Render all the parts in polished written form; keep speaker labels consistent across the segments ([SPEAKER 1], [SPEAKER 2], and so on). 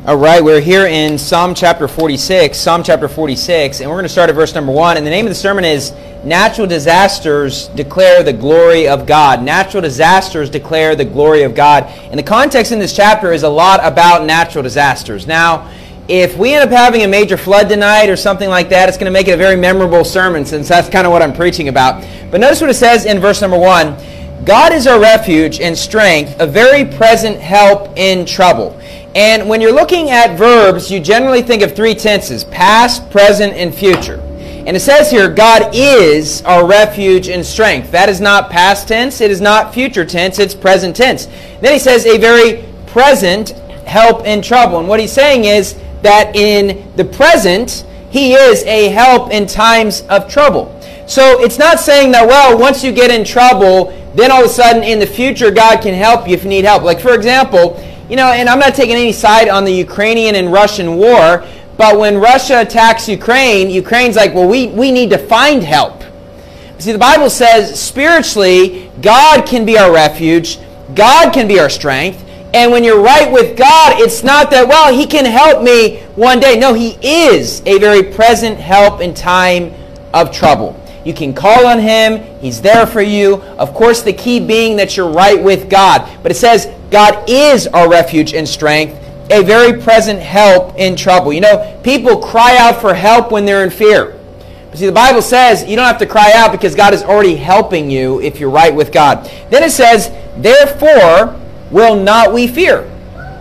[SPEAKER 1] All right, we're here in Psalm chapter 46, and we're going to start at verse number 1. And the name of the sermon is Natural Disasters Declare the Glory of God. Natural disasters declare the glory of God. And the context in this chapter is a lot about natural disasters. Now, if we end up having a major flood tonight or something like that, it's going to make it a very memorable sermon, since that's kind of what I'm preaching about. But notice what it says in verse number 1. God is our refuge and strength, a very present help in trouble. And when you're looking at verbs, you generally think of three tenses: past, present, and future. And it says here, God is our refuge and strength. That is not past tense, it is not future tense, it's present tense. Then he says a very present help in trouble. And what he's saying is that in the present, he is a help in times of trouble. So it's not saying that, well, once you get in trouble, then all of a sudden in the future God can help you if you need help. Like, for example, and I'm not taking any side on the Ukrainian and Russian war, but when Russia attacks Ukraine, Ukraine's like, well, we need to find help. See, the Bible says spiritually, God can be our refuge, God can be our strength, and when you're right with God, it's not that, well, He can help me one day. No, He is a very present help in time of trouble. You can call on Him. He's there for you. Of course, the key being that you're right with God. But it says God is our refuge and strength, a very present help in trouble. People cry out for help when they're in fear. But see, the Bible says you don't have to cry out because God is already helping you if you're right with God. Then it says, therefore will not we fear.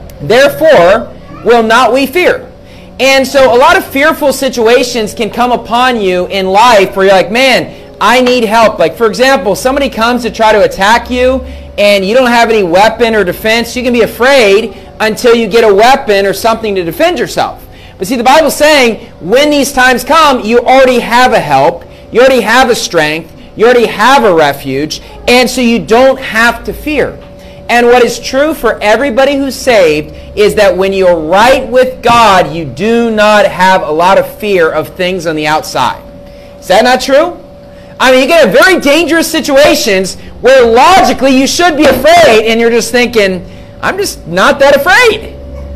[SPEAKER 1] Therefore will not we fear. And so a lot of fearful situations can come upon you in life where you're like, man, I need help. Like, for example, somebody comes to try to attack you and you don't have any weapon or defense. You can be afraid until you get a weapon or something to defend yourself. But see, the Bible's saying when these times come, you already have a help. You already have a strength. You already have a refuge. And so you don't have to fear. And what is true for everybody who's saved is that when you're right with God, you do not have a lot of fear of things on the outside. Is that not true? I mean, you get in very dangerous situations where logically you should be afraid, and you're just thinking, I'm just not that afraid.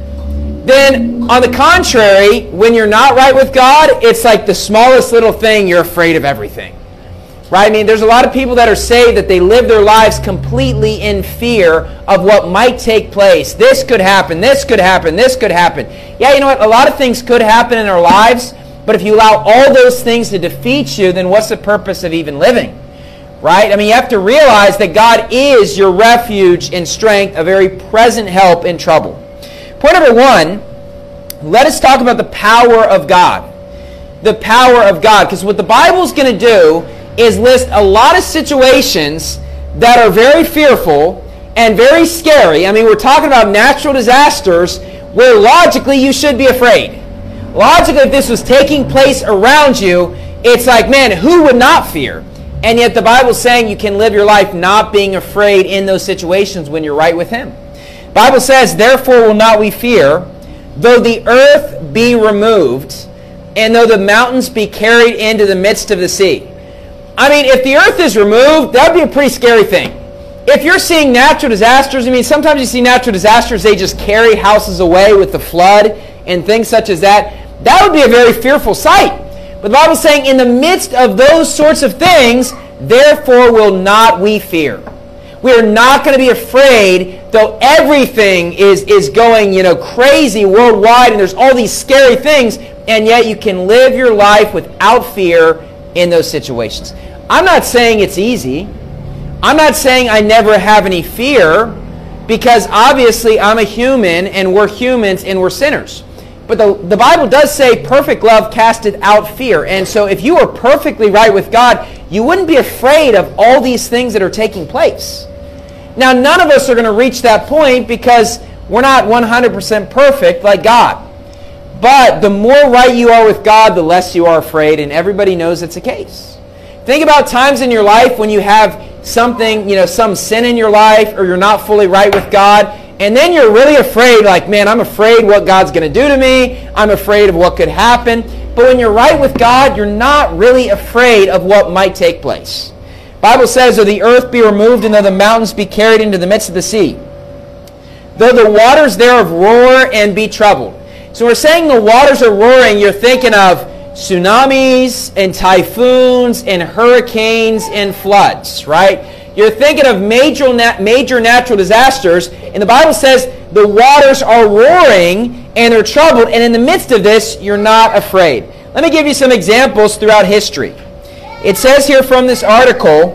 [SPEAKER 1] Then, on the contrary, when you're not right with God, it's like the smallest little thing, you're afraid of everything. Right? I mean, there's a lot of people that are saved that they live their lives completely in fear of what might take place. This could happen, this could happen, this could happen. Yeah, you know what? A lot of things could happen in our lives, but if you allow all those things to defeat you, then what's the purpose of even living? Right? I mean, you have to realize that God is your refuge and strength, a very present help in trouble. Point number 1, let us talk about the power of God. The power of God. Because what the Bible's going to do is list a lot of situations that are very fearful and very scary. I mean, we're talking about natural disasters where logically you should be afraid. Logically, if this was taking place around you, it's like, man, who would not fear? And yet the Bible's saying you can live your life not being afraid in those situations when you're right with Him. The Bible says, therefore will not we fear, though the earth be removed, and though the mountains be carried into the midst of the sea. I mean, if the earth is removed, that would be a pretty scary thing. If you're seeing natural disasters, I mean, sometimes you see natural disasters, they just carry houses away with the flood and things such as that. That would be a very fearful sight. But the Bible's saying in the midst of those sorts of things, therefore will not we fear. We are not going to be afraid, though everything is going, crazy worldwide and there's all these scary things, and yet you can live your life without fear in those situations. I'm not saying it's easy. I'm not saying I never have any fear, because obviously I'm a human and we're humans and we're sinners. But the Bible does say perfect love casteth out fear. And so if you are perfectly right with God, you wouldn't be afraid of all these things that are taking place. Now, none of us are going to reach that point because we're not 100% perfect like God. But the more right you are with God, the less you are afraid, and everybody knows it's the case. Think about times in your life when you have something, some sin in your life, or you're not fully right with God, and then you're really afraid, like, man, I'm afraid what God's going to do to me. I'm afraid of what could happen. But when you're right with God, you're not really afraid of what might take place. The Bible says, though the earth be removed and though the mountains be carried into the midst of the sea, though the waters thereof roar and be troubled. So we're saying the waters are roaring, you're thinking of tsunamis and typhoons and hurricanes and floods, right? You're thinking of major natural disasters, and the Bible says the waters are roaring and they're troubled, and in the midst of this, you're not afraid. Let me give you some examples throughout history. It says here from this article,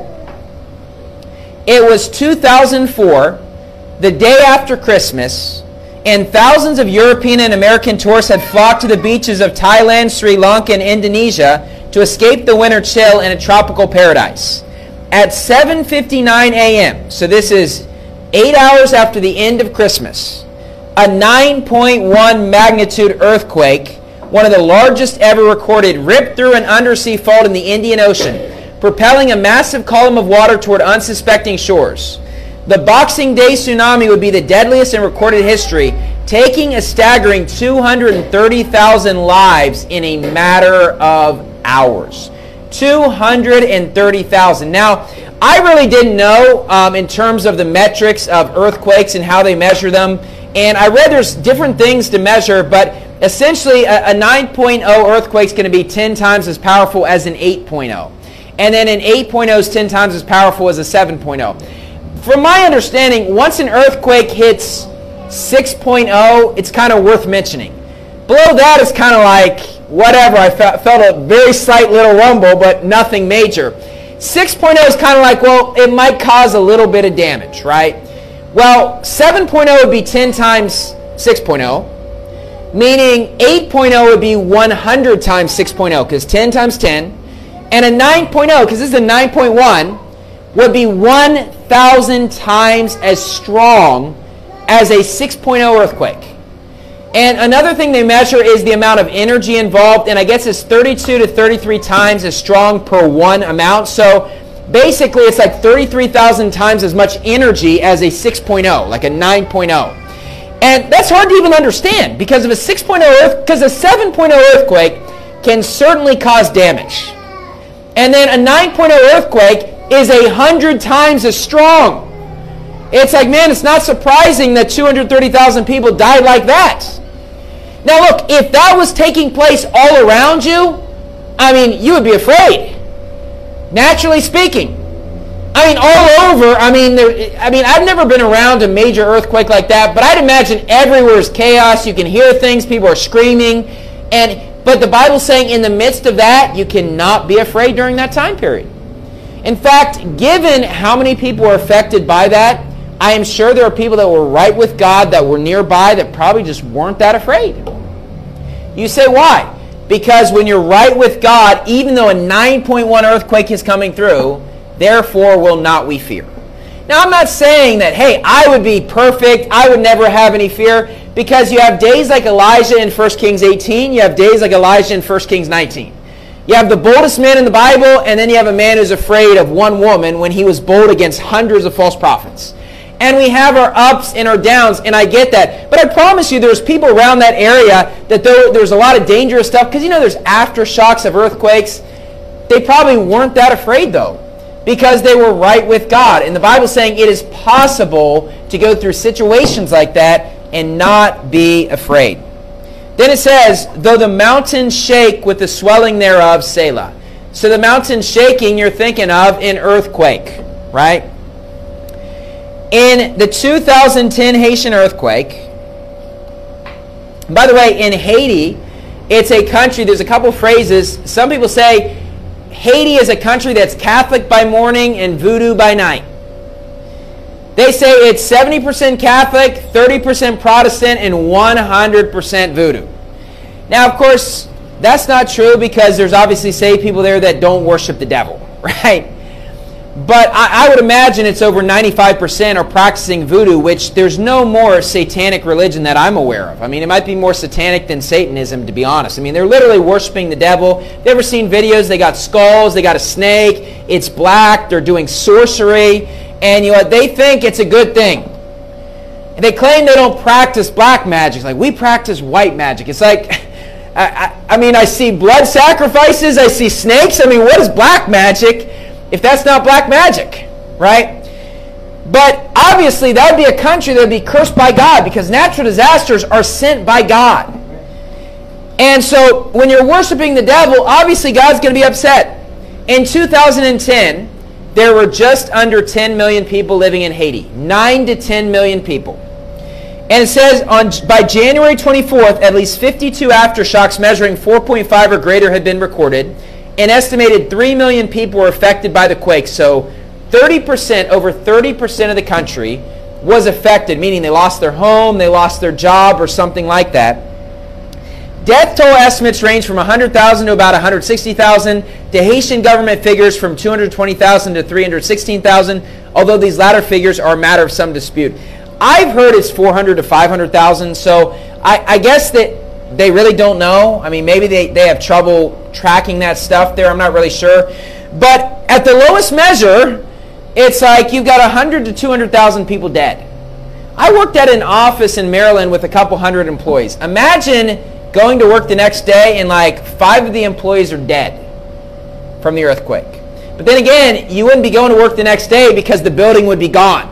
[SPEAKER 1] it was 2004, the day after Christmas, and thousands of European and American tourists had flocked to the beaches of Thailand, Sri Lanka, and Indonesia to escape the winter chill in a tropical paradise. At 7:59 a.m., so this is 8 hours after the end of Christmas, a 9.1 magnitude earthquake, one of the largest ever recorded, ripped through an undersea fault in the Indian Ocean, propelling a massive column of water toward unsuspecting shores. The Boxing Day tsunami would be the deadliest in recorded history, taking a staggering 230,000 lives in a matter of hours. 230,000. Now, I really didn't know in terms of the metrics of earthquakes and how they measure them. And I read there's different things to measure, but essentially a 9.0 earthquake is going to be 10 times as powerful as an 8.0. And then an 8.0 is 10 times as powerful as a 7.0. From my understanding, once an earthquake hits 6.0, it's kind of worth mentioning. Below that is kind of like, whatever, I felt a very slight little rumble, but nothing major. 6.0 is kind of like, well, it might cause a little bit of damage, right? Well, 7.0 would be 10 times 6.0, meaning 8.0 would be 100 times 6.0, because 10 times 10, and a 9.0, because this is a 9.1, would be 1,000 times as strong as a 6.0 earthquake. And another thing they measure is the amount of energy involved, and I guess it's 32 to 33 times as strong per one amount. So basically it's like 33,000 times as much energy as a 6.0, like a 9.0. And that's hard to even understand because of a 6.0 because a 7.0 earthquake can certainly cause damage. And then a 9.0 earthquake is 100 times as strong. It's like, man, it's not surprising that 230,000 people died like that. Now look, if that was taking place all around you, I mean, you would be afraid. Naturally speaking. I mean, all over, I mean, I've never been around a major earthquake like that, but I'd imagine everywhere is chaos. You can hear things, people are screaming, but the Bible's saying in the midst of that, you cannot be afraid during that time period. In fact, given how many people were affected by that, I am sure there are people that were right with God that were nearby that probably just weren't that afraid. You say, why? Because when you're right with God, even though a 9.1 earthquake is coming through, therefore will not we fear. Now, I'm not saying that, hey, I would be perfect, I would never have any fear, because you have days like Elijah in 1 Kings 18, you have days like Elijah in 1 Kings 19. You have the boldest man in the Bible, and then you have a man who's afraid of one woman when he was bold against hundreds of false prophets. And we have our ups and our downs, and I get that. But I promise you there's people around that area that there's a lot of dangerous stuff, because there's aftershocks of earthquakes. They probably weren't that afraid, though, because they were right with God. And the Bible's saying it is possible to go through situations like that and not be afraid. Then it says, though the mountains shake with the swelling thereof, Selah. So the mountains shaking, you're thinking of an earthquake, right? In the 2010 Haitian earthquake, by the way, in Haiti, it's a country, there's a couple phrases. Some people say Haiti is a country that's Catholic by morning and voodoo by night. They say it's 70% Catholic, 30% Protestant, and 100% voodoo. Now, of course, that's not true because there's obviously saved people there that don't worship the devil, right? But I would imagine it's over 95% are practicing voodoo, which there's no more satanic religion that I'm aware of. I mean, it might be more satanic than Satanism, to be honest. I mean, they're literally worshiping the devil. Have you ever seen videos? They got skulls, they got a snake, it's black, they're doing sorcery, and they think it's a good thing. And they claim they don't practice black magic. It's like, we practice white magic. It's like, I mean, I see blood sacrifices, I see snakes. I mean, what is black magic if that's not black magic, right? But obviously that would be a country that would be cursed by God because natural disasters are sent by God. And so when you're worshiping the devil, obviously God's going to be upset. In 2010, there were just under 10 million people living in Haiti. 9 to 10 million people. And it says by January 24th, at least 52 aftershocks measuring 4.5 or greater had been recorded. An estimated 3 million people were affected by the quake. So 30%, over 30% of the country was affected, meaning they lost their home, they lost their job, or something like that. Death toll estimates range from 100,000 to about 160,000. The Haitian government figures from 220,000 to 316,000, although these latter figures are a matter of some dispute. I've heard it's 400 to 500,000, so I guess that they really don't know. I mean, maybe they have trouble tracking that stuff there. I'm not really sure. But at the lowest measure, it's like you've got 100 to 200,000 people dead. I worked at an office in Maryland with a couple hundred employees. Imagine going to work the next day and like 5 of the employees are dead from the earthquake. But then again, you wouldn't be going to work the next day because the building would be gone.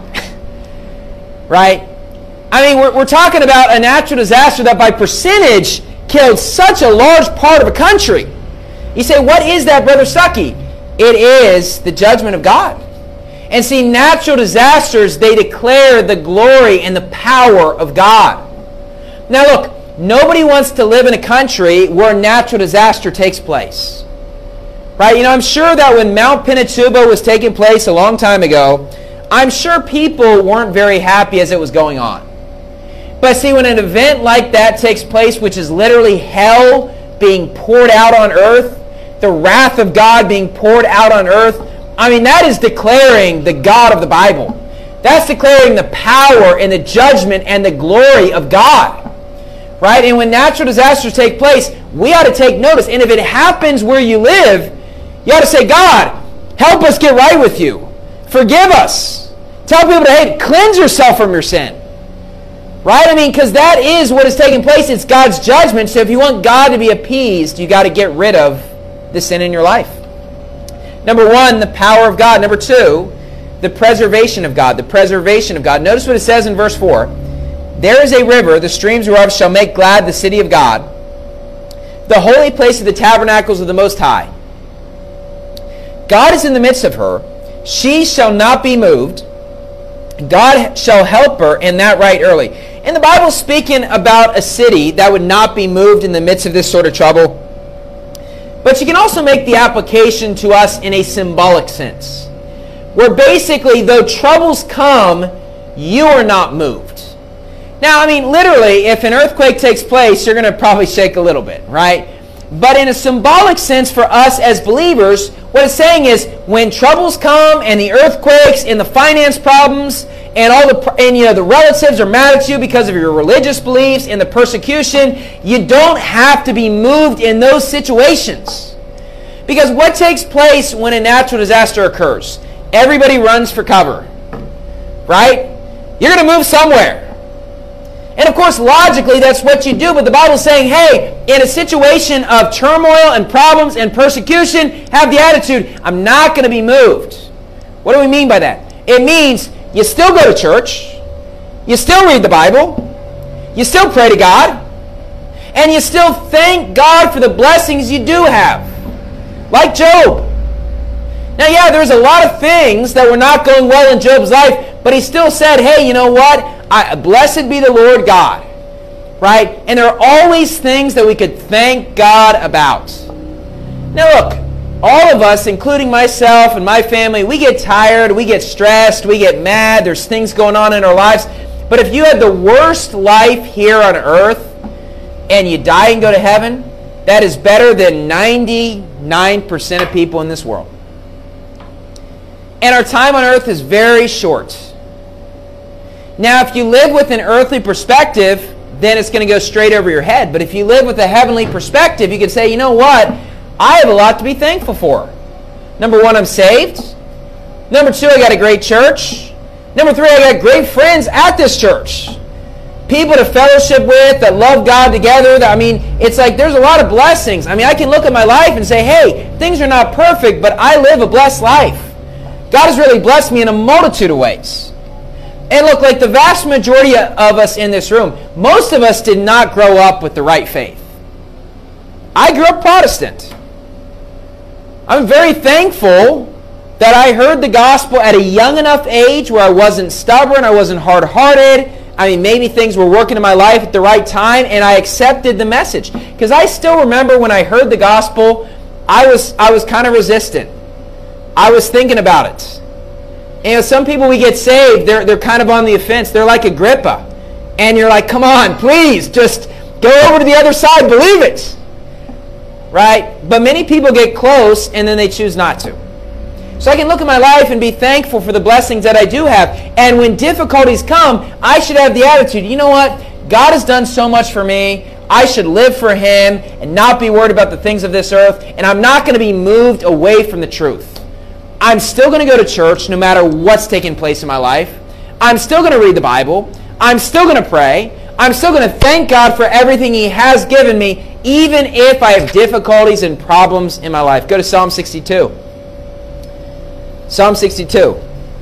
[SPEAKER 1] Right? I mean, we're talking about a natural disaster that by percentage killed such a large part of a country. You say, what is that, Brother Stuckey? It is the judgment of God. And see, natural disasters, they declare the glory and the power of God. Now look, nobody wants to live in a country where a natural disaster takes place. Right? You know, I'm sure that when Mount Pinatubo was taking place a long time ago, I'm sure people weren't very happy as it was going on. But see, when an event like that takes place, which is literally hell being poured out on earth, the wrath of God being poured out on earth, I mean, that is declaring the God of the Bible. That's declaring the power and the judgment and the glory of God. Right? And when natural disasters take place, we ought to take notice. And if it happens where you live, you ought to say, God, help us get right with you. Forgive us. Tell people to, hey, cleanse yourself from your sin. Right? I mean, because that is what is taking place. It's God's judgment. So if you want God to be appeased, you got to get rid of the sin in your life. Number one, the power of God. Number two, the preservation of God. The preservation of God. Notice what it says in verse 4. There is a river, the streams whereof shall make glad the city of God, the holy place of the tabernacles of the Most High. God is in the midst of her. She shall not be moved. God shall help her, and that right early. And the Bible's speaking about a city that would not be moved in the midst of this sort of trouble. But you can also make the application to us in a symbolic sense, where basically, though troubles come, you are not moved. Now, I mean, literally, if an earthquake takes place, you're going to probably shake a little bit, right? But in a symbolic sense for us as believers, what it's saying is when troubles come and the earthquakes and the finance problems and the relatives are mad at you because of your religious beliefs and the persecution, you don't have to be moved in those situations. Because what takes place when a natural disaster occurs? Everybody runs for cover, right? You're going to move somewhere. And of course, logically, that's what you do. But the Bible's saying, hey, in a situation of turmoil and problems and persecution, have the attitude, I'm not going to be moved. What do we mean by that? It means you still go to church, you still read the Bible, you still pray to God, and you still thank God for the blessings you do have. Like Job. Now, yeah, there's a lot of things that were not going well in Job's life, but he still said, hey, you know what? Blessed be the Lord God. Right? And there are always things that we could thank God about. Now look, all of us, including myself and my family, we get tired, we get stressed, we get mad, there's things going on in our lives. But if you had the worst life here on earth and you die and go to heaven, that is better than 99% of people in this world. And our time on earth is very short. Now, if you live with an earthly perspective, then it's going to go straight over your head. But if you live with a heavenly perspective, you can say, you know what? I have a lot to be thankful for. Number one, I'm saved. Number two, I got a great church. Number three, I got great friends at this church. People to fellowship with that love God together. It's like there's a lot of blessings. I can look at my life and say, hey, things are not perfect, but I live a blessed life. God has really blessed me in a multitude of ways. And look, like the vast majority of us in this room, most of us did not grow up with the right faith. I grew up Protestant. I'm very thankful that I heard the gospel at a young enough age where I wasn't stubborn, I wasn't hard-hearted. I mean, maybe things were working in my life at the right time, and I accepted the message. Because I still remember when I heard the gospel, I was kind of resistant. I was thinking about it. And some people, we get saved, they're kind of on the offense. They're like Agrippa. And you're like, come on, please, just go over to the other side, believe it. Right? But many people get close, and then they choose not to. So I can look at my life and be thankful for the blessings that I do have. And when difficulties come, I should have the attitude, you know what? God has done so much for me. I should live for Him and not be worried about the things of this earth. And I'm not going to be moved away from the truth. I'm still going to go to church no matter what's taking place in my life. I'm still going to read the Bible. I'm still going to pray. I'm still going to thank God for everything He has given me, even if I have difficulties and problems in my life. Go to Psalm 62. Psalm 62.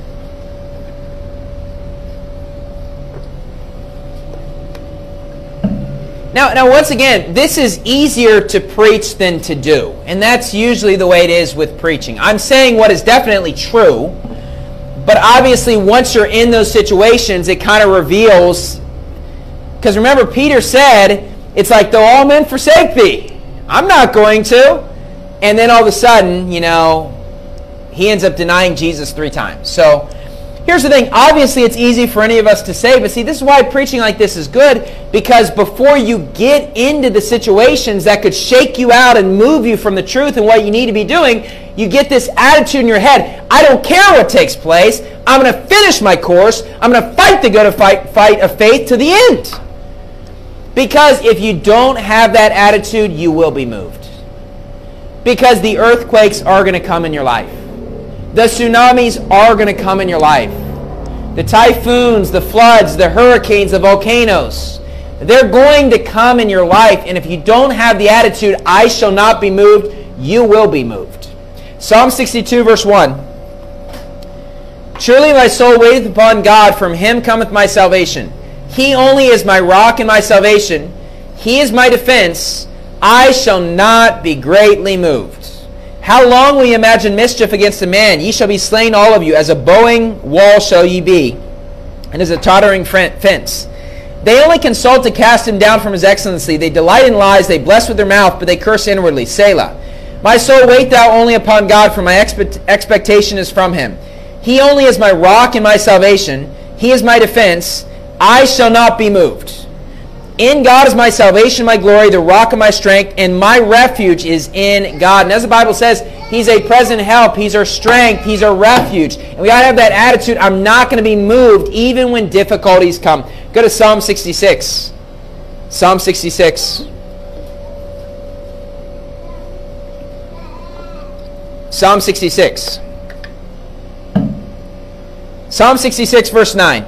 [SPEAKER 1] Now, once again, this is easier to preach than to do. And that's usually the way it is with preaching. I'm saying what is definitely true, but obviously once you're in those situations, it kind of reveals. Because remember, Peter said, it's like, though all men forsake thee, I'm not going to. And then all of a sudden, he ends up denying Jesus 3 times. So here's the thing. Obviously, it's easy for any of us to say, but see, this is why preaching like this is good, because before you get into the situations that could shake you out and move you from the truth and what you need to be doing, you get this attitude in your head. I don't care what takes place. I'm going to finish my course. I'm going to fight the good fight of faith to the end. Because if you don't have that attitude, you will be moved. Because the earthquakes are going to come in your life. The tsunamis are going to come in your life. The typhoons, the floods, the hurricanes, the volcanoes, they're going to come in your life. And if you don't have the attitude, I shall not be moved, you will be moved. Psalm 62, verse 1. Surely my soul waiteth upon God, from Him cometh my salvation. He only is my rock and my salvation. He is my defense. I shall not be greatly moved. How long will ye imagine mischief against a man? Ye shall be slain all of you. As a bowing wall shall ye be, and as a tottering fence. They only consult to cast him down from his excellency. They delight in lies. They bless with their mouth, but they curse inwardly. Selah. My soul, wait thou only upon God, for my expectation is from Him. He only is my rock and my salvation. He is my defense. I shall not be moved. In God is my salvation, my glory, the rock of my strength, and my refuge is in God. And as the Bible says, He's a present help. He's our strength. He's our refuge. And we got to have that attitude. I'm not going to be moved even when difficulties come. Go to Psalm 66. Psalm 66. Psalm 66. Psalm 66, verse 9.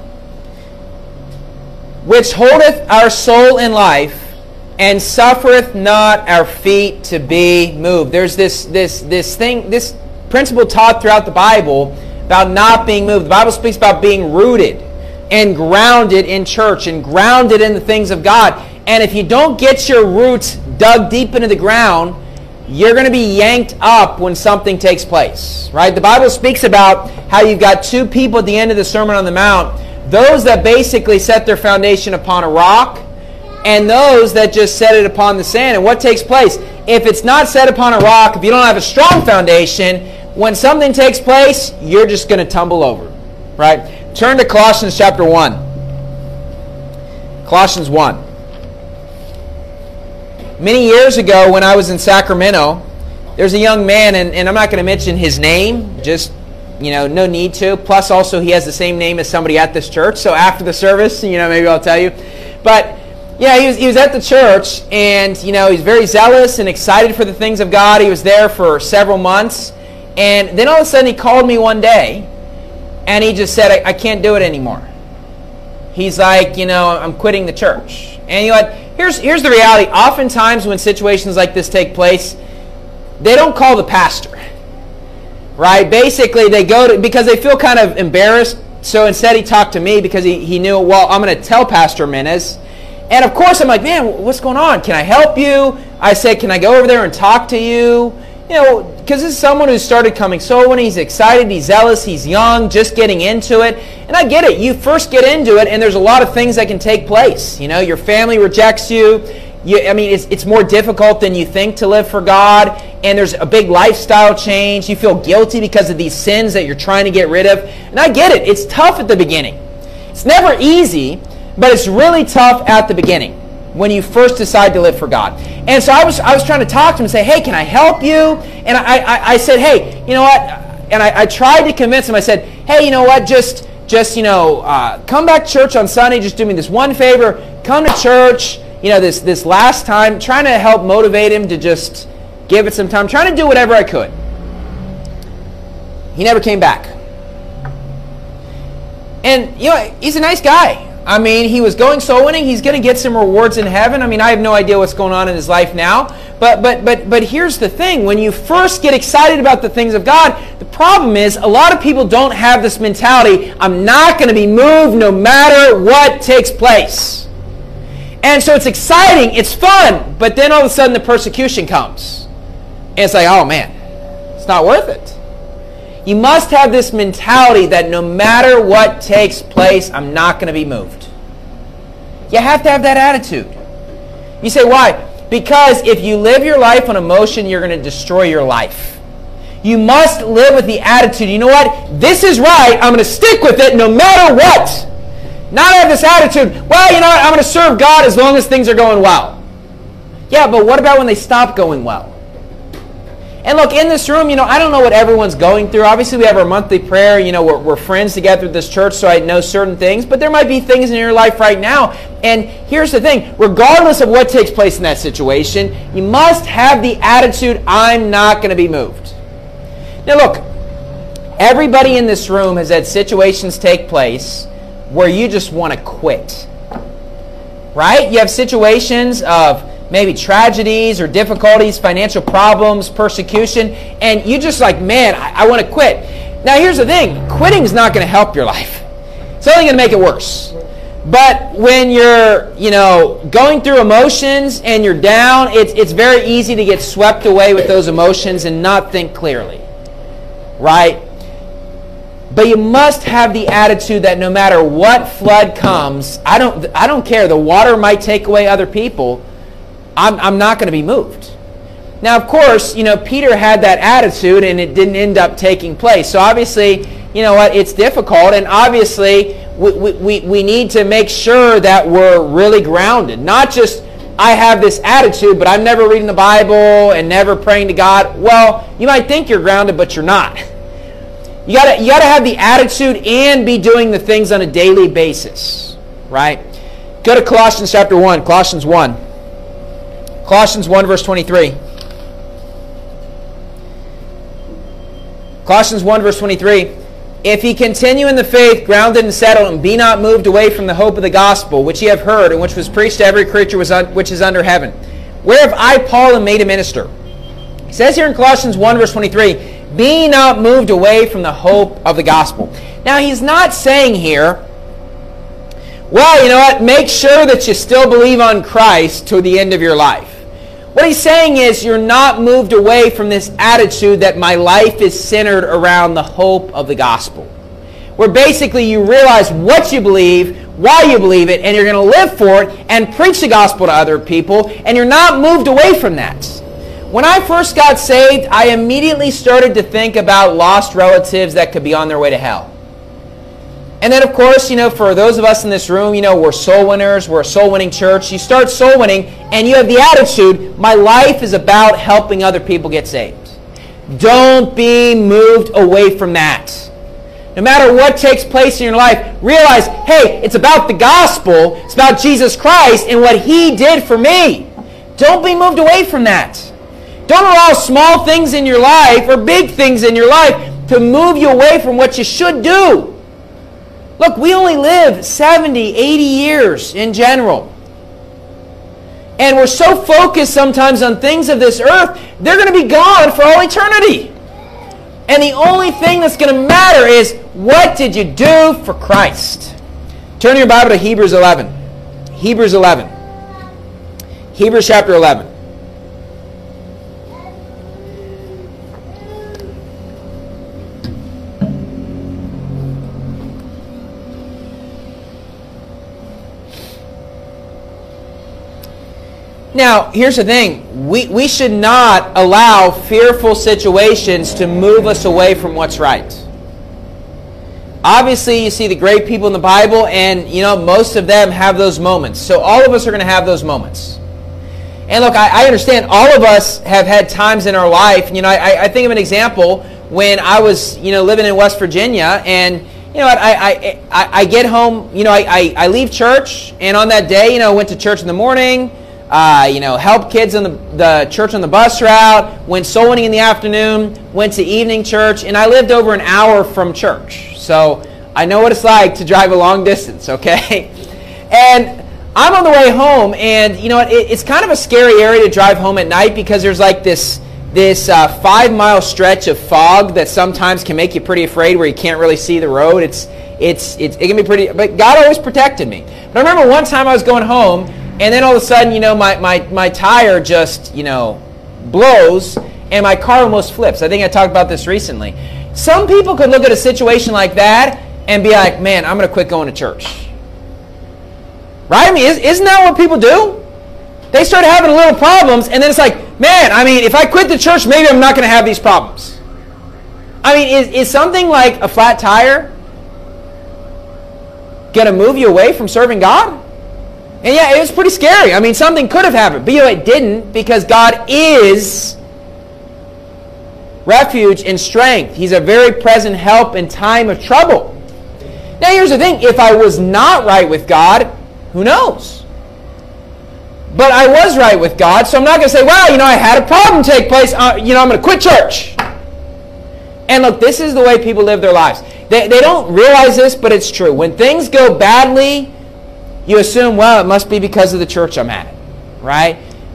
[SPEAKER 1] Which holdeth our soul in life, and suffereth not our feet to be moved. There's this principle taught throughout the Bible about not being moved. The Bible speaks about being rooted and grounded in church and grounded in the things of God. And if you don't get your roots dug deep into the ground, you're going to be yanked up when something takes place. Right? The Bible speaks about how you've got 2 people at the end of the Sermon on the Mount. Those that basically set their foundation upon a rock, and those that just set it upon the sand. And what takes place? If it's not set upon a rock, if you don't have a strong foundation, when something takes place, you're just going to tumble over. Right? Turn to Colossians chapter 1. Colossians 1. Many years ago when I was in Sacramento, there's a young man, and I'm not going to mention his name, just no need to. Plus, also, he has the same name as somebody at this church. So after the service, maybe I'll tell you. But yeah, he was at the church, and he's very zealous and excited for the things of God. He was there for several months, and then all of a sudden he called me one day, and he just said, "I can't do it anymore." He's like, "I'm quitting the church." And here's the reality. Oftentimes, when situations like this take place, they don't call the pastor. Right? Basically, they go to, because they feel kind of embarrassed. So instead he talked to me because he knew, well, I'm going to tell Pastor Menes. And of course, I'm like, man, what's going on? Can I help you? I said, can I go over there and talk to you? You know, because this is someone who started coming soul winning. He's excited, he's zealous, he's young, just getting into it. And I get it. You first get into it, and there's a lot of things that can take place. You know, your family rejects you. It's more difficult than you think to live for God. And there's a big lifestyle change. You feel guilty because of these sins that you're trying to get rid of. And I get it. It's tough at the beginning. It's never easy, but it's really tough at the beginning when you first decide to live for God. And so I was trying to talk to him and say, hey, can I help you? And I said, hey, you know what? And I tried to convince him. I said, hey, you know what? Just come back to church on Sunday. Just do me this one favor. Come to church, you know, this last time. Trying to help motivate him to just give it some time. Trying to do whatever I could. He never came back. And, you know, he's a nice guy. I mean, he was going soul winning. He's going to get some rewards in heaven. I mean, I have no idea what's going on in his life now. But here's the thing. When you first get excited about the things of God, the problem is a lot of people don't have this mentality, I'm not going to be moved no matter what takes place. And so it's exciting, it's fun, but then all of a sudden the persecution comes. And it's like, oh man, it's not worth it. You must have this mentality that no matter what takes place, I'm not going to be moved. You have to have that attitude. You say, why? Because if you live your life on emotion, you're going to destroy your life. You must live with the attitude, you know what? This is right. I'm going to stick with it no matter what. Not have this attitude, well, you know what? I'm going to serve God as long as things are going well. Yeah, but what about when they stop going well? And look, in this room, you know, I don't know what everyone's going through. Obviously, we have our monthly prayer. You know, we're friends together at this church, so I know certain things. But there might be things in your life right now. And here's the thing. Regardless of what takes place in that situation, you must have the attitude, I'm not going to be moved. Now, look, everybody in this room has had situations take place where you just want to quit. Right? You have situations of maybe tragedies or difficulties, financial problems, persecution, and you just like, man, I want to quit. Now here's the thing, quitting is not going to help your life. It's only going to make it worse. But when you're, you know, going through emotions and you're down, it's very easy to get swept away with those emotions and not think clearly. Right? But you must have the attitude that no matter what flood comes, I don't care. The water might take away other people. I'm not going to be moved. Now, of course, you know, Peter had that attitude and it didn't end up taking place. So obviously, you know what, it's difficult. And obviously, we need to make sure that we're really grounded. Not just, I have this attitude, but I'm never reading the Bible and never praying to God. Well, you might think you're grounded, but you're not. You gotta have the attitude and be doing the things on a daily basis. Right? Go to Colossians chapter 1. Colossians 1. Colossians 1 verse 23. Colossians 1 verse 23. If ye continue in the faith, grounded and settled, and be not moved away from the hope of the gospel, which ye have heard, and which was preached to every creature which is under heaven, whereof I, Paul, am made a minister. It says here in Colossians 1 verse 23, be not moved away from the hope of the gospel. Now he's not saying here, well, you know what, make sure that you still believe on Christ to the end of your life. What he's saying is you're not moved away from this attitude that my life is centered around the hope of the gospel. Where basically you realize what you believe, why you believe it, and you're going to live for it and preach the gospel to other people, and you're not moved away from that. When I first got saved, I immediately started to think about lost relatives that could be on their way to hell. And then, of course, you know, for those of us in this room, you know, we're soul winners. We're a soul-winning church. You start soul winning, and you have the attitude, my life is about helping other people get saved. Don't be moved away from that. No matter what takes place in your life, realize, hey, it's about the gospel. It's about Jesus Christ and what He did for me. Don't be moved away from that. Don't allow small things in your life or big things in your life to move you away from what you should do. Look, we only live 70, 80 years in general. And we're so focused sometimes on things of this earth, they're going to be gone for all eternity. And the only thing that's going to matter is, what did you do for Christ? Turn your Bible to Hebrews 11. Hebrews 11. Hebrews chapter 11. Now, here's the thing. We should not allow fearful situations to move us away from what's right. Obviously, you see the great people in the Bible, and most of them have those moments. So all of us are going to have those moments. And look, I understand all of us have had times in our life. I think of an example when I was living in West Virginia, and I get home. I leave church, and on that day, went to church in the morning. Helped kids in the church on the bus route, went soul winning in the afternoon, went to evening church, and I lived over an hour from church. So I know what it's like to drive a long distance, okay? And I'm on the way home, and it's kind of a scary area to drive home at night because there's like this 5-mile stretch of fog that sometimes can make you pretty afraid where you can't really see the road. It can be pretty, but God always protected me. But I remember one time I was going home, and then all of a sudden, my tire just, blows, and my car almost flips. I think I talked about this recently. Some people could look at a situation like that and be like, man, I'm going to quit going to church. Right? I mean, isn't that what people do? They start having little problems, and then it's like, man, I mean, if I quit the church, maybe I'm not going to have these problems. I mean, is something like a flat tire going to move you away from serving God? And yeah, it was pretty scary. I mean, something could have happened. But it didn't, because God is refuge and strength. He's a very present help in time of trouble. Now, here's the thing. If I was not right with God, who knows? But I was right with God, so I'm not going to say, well, I had a problem take place. I'm going to quit church. And look, this is the way people live their lives. They don't realize this, but it's true. When things go badly, you assume, well, it must be because of the church I'm at, right?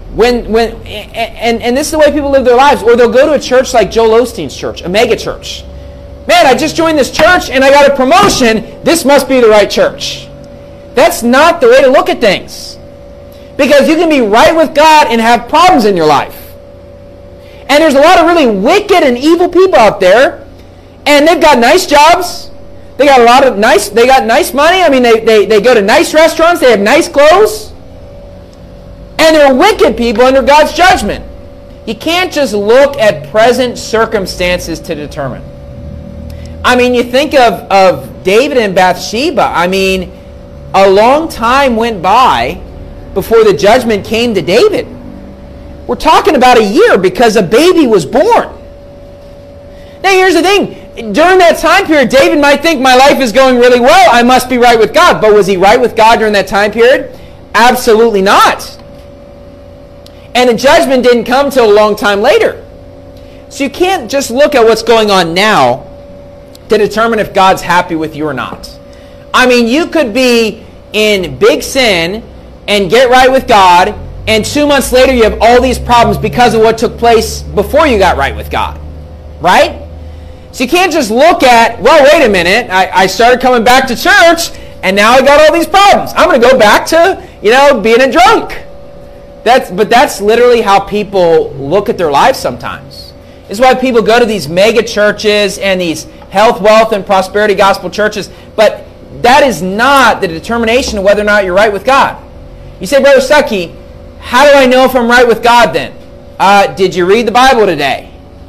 [SPEAKER 1] And this is the way people live their lives. Or they'll go to a church like Joel Osteen's church, a mega church. Man, I just joined this church and I got a promotion. This must be the right church. That's not the way to look at things. Because you can be right with God and have problems in your life. And there's a lot of really wicked and evil people out there, and they've got nice jobs. They got nice money. I mean, they go to nice restaurants. They have nice clothes. And they're wicked people under God's judgment. You can't just look at present circumstances to determine. I mean, you think of David and Bathsheba. I mean, a long time went by before the judgment came to David. We're talking about a year because a baby was born. Now, here's the thing. During that time period, David might think my life is going really well. I must be right with God. But was he right with God during that time period? Absolutely not. And the judgment didn't come till a long time later. So you can't just look at what's going on now to determine if God's happy with you or not. I mean, you could be in big sin and get right with God, and 2 months later you have all these problems because of what took place before you got right with God. Right? So you can't just look at, well, wait a minute, I started coming back to church, and now I got all these problems. I'm going to go back to, being a drunk. But that's literally how people look at their lives sometimes. This is why people go to these mega churches and these health, wealth, and prosperity gospel churches. But that is not the determination of whether or not you're right with God. You say, Brother Stuckey, how do I know if I'm right with God then? Did you read the Bible today?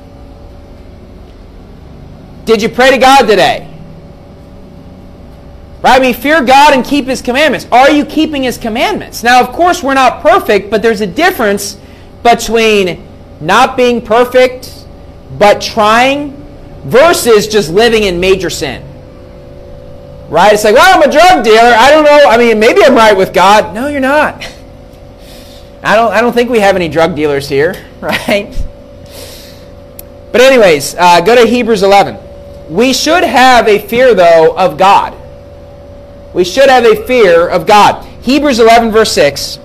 [SPEAKER 1] Did you pray to God today? Right? I mean, fear God and keep His commandments. Are you keeping His commandments? Now, of course, we're not perfect, but there's a difference between not being perfect, but trying, versus just living in major sin. Right? It's like, well, I'm a drug dealer. I don't know. I mean, maybe I'm right with God. No, you're not. I don't think we have any drug dealers here, right? But anyways, go to Hebrews 11. We should have a fear, though, of God. We should have a fear of God. Hebrews 11, verse 6.